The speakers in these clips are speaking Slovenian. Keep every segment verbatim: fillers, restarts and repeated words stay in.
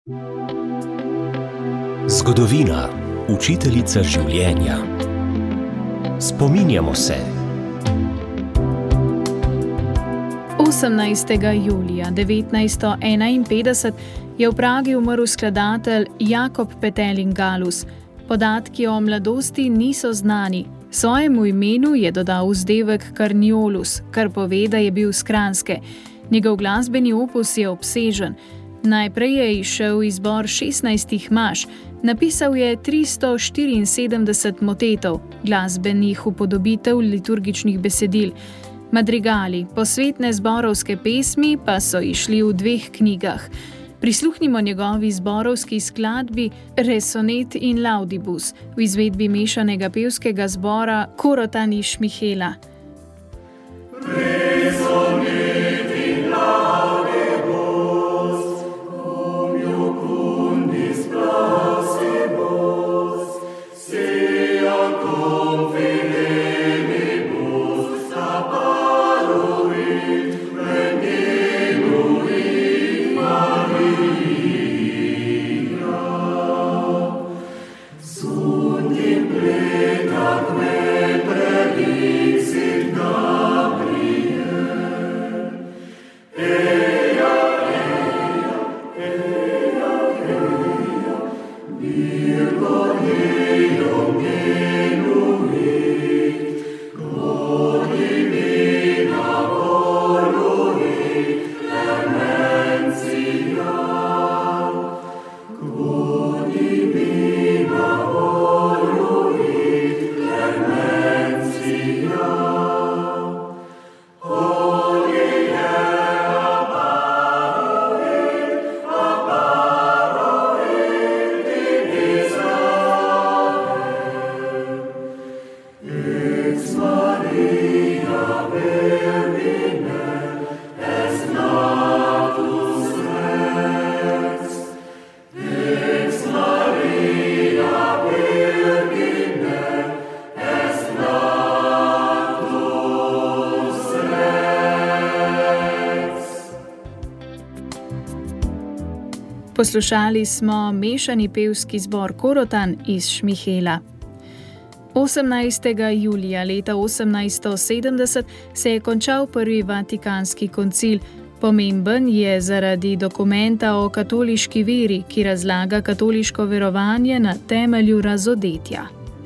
Zgodovina, učiteljica življenja. Spominjamo se. osemnajstega julija devetnajststo enainpetdeset je v Pragi umrl skladatelj Jakob Petelin Galus. Podatki o mladosti niso znani. Svojemu imenu je dodal vzdevek Karniolus, kar pove, da je bil s Kranjske. Njegov glasbeni opus je obsežen. Najprej je izšel izbor šestnajstih maš, napisal je tristo štiriinsedemdeset motetov, glasbenih upodobitev liturgičnih besedil. Madrigali, posvetne zborovske pesmi pa so izšli v dveh knjigah. Prisluhnimo njegovi zborovski skladbi Resonet in Laudibus v izvedbi mešanega pevskega zbora Korotan iz Šmihela. Resonet in laudibus, cum iucundis placebus, sea cum fidelibus apparuit, regenuit Maria. Sunt in pleta quel predixit Gabriel. Eia, eia, eia, eia, Virgo Deum genuit, Godivina voluit, clementia. Godivina voluit, clementia. Ex Maria Virgine est natus Rex. Ex Maria Virgine est natus Rex. Poslušali smo mešani pevski zbor Korotan iz Šmihela. osemnajstega julija leta osemnajststo sedemdeset se je končal prvi vatikanski koncil. Pomemben je zaradi dokumenta o katoliški veri, ki razlaga katoliško verovanje na temelju razodetja.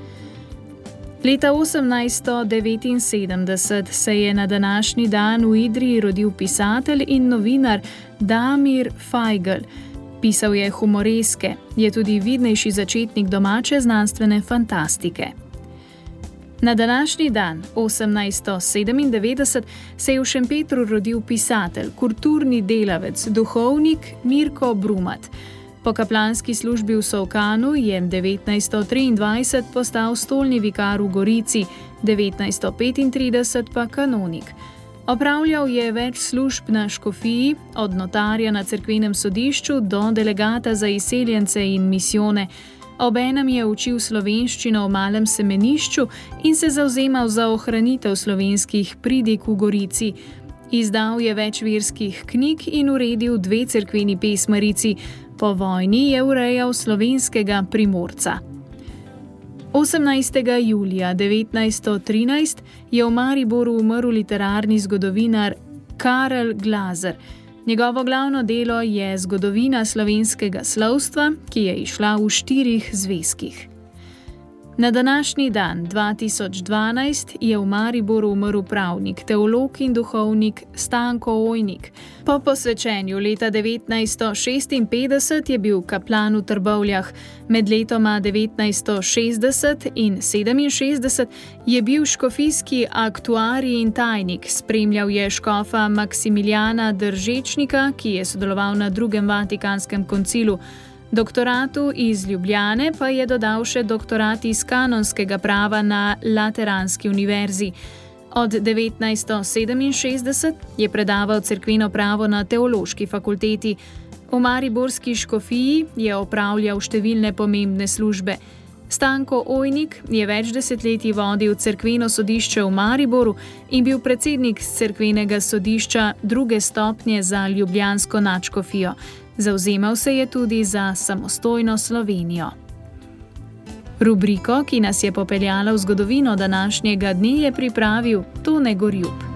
Leta osemnajststo devetinsedemdeset se je na današnji dan v Idriji rodil pisatelj in novinar Damir Fajgl. Pisal je humoreske, je tudi vidnejši začetnik domače znanstvene fantastike. Na današnji dan, osemnajststo sedemindevetdeset, se je v Šempetru rodil pisatelj, kulturni delavec, duhovnik Mirko Brumat. Po kaplanski službi v Solkanu je devetnajststo triindvajset postal stolni vikar v Gorici, devetnajststo petintrideset pa kanonik. Opravljal je več služb na škofiji, od notarja na cerkvenem sodišču do delegata za izseljence in misijone. Obenem je učil slovenščino v Malem Semenišču in se zavzemal za ohranitev slovenskih pridig v Gorici. Izdal je več verskih knjig in uredil dve cerkveni pesmarici. Po vojni je urejal slovenskega Primorca. osemnajstega julija devetnajststo trinajst je v Mariboru umrl literarni zgodovinar Karel Glazer. Njegovo glavno delo je Zgodovina slovenskega slovstva, ki je izšla v štirih zvezkih. Na današnji dan, dva tisoč dvanajst, je v Mariboru umrl pravnik, teolog in duhovnik Stanko Ojnik. Po posvečenju leta devetnajststo šestinpetdeset je bil kaplan v Trbovljah. Med letoma devetnajststo šestdeset in sedeminšestdeset je bil škofijski aktuarij in tajnik, spremljal je škofa Maksimiljana Držečnika, ki je sodeloval na drugem vatikanskem koncilu. Doktoratu iz Ljubljane pa je dodal še doktorat iz kanonskega prava na Lateranski univerzi. Od devetnajststo sedeminšestdeset je predaval cerkveno pravo na Teološki fakulteti. V mariborski škofiji je opravljal številne pomembne službe. Stanko Ojnik je več desetletij vodil cerkveno sodišče v Mariboru in bil predsednik cerkvenega sodišča druge stopnje za ljubljansko nadškofijo. Zavzemal se je tudi za samostojno Slovenijo. Rubriko, ki nas je popeljala v zgodovino današnjega dne, je pripravil Tone Gorjup.